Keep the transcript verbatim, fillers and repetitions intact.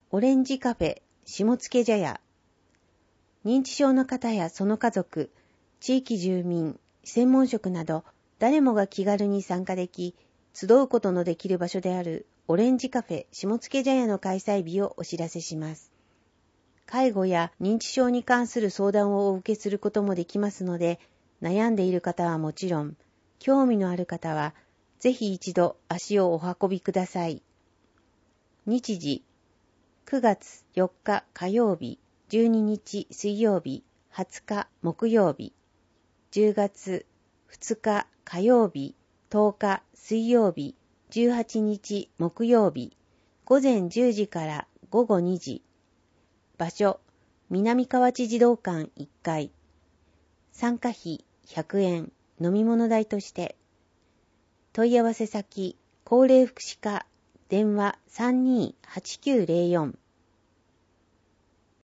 オレンジカフェ下野茶屋。認知症の方やその家族、地域住民、専門職など誰もが気軽に参加でき、集うことのできる場所であるオレンジカフェ下野茶屋の開催日をお知らせします。介護や認知症に関する相談をお受けすることもできますので、悩んでいる方はもちろん、興味のある方は、ぜひ一度足をお運びください。日時、くがつよっか火曜日、じゅうににち水曜日、はつか木曜日、じゅうがつふつか火曜日、とおか水曜日、じゅうはちにち木曜日、午前じゅうじから午後にじ。場所、南河内児童館いっかい。参加費ひゃくえん、飲み物代として。問い合わせ先、高齢福祉課、電話 さんにーはちきゅうゼロよん。